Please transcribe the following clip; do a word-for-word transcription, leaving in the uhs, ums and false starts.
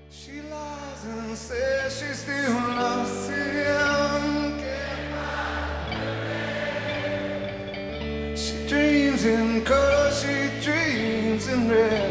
She lies and says she still loves him. She dreams in color, she dreams in red.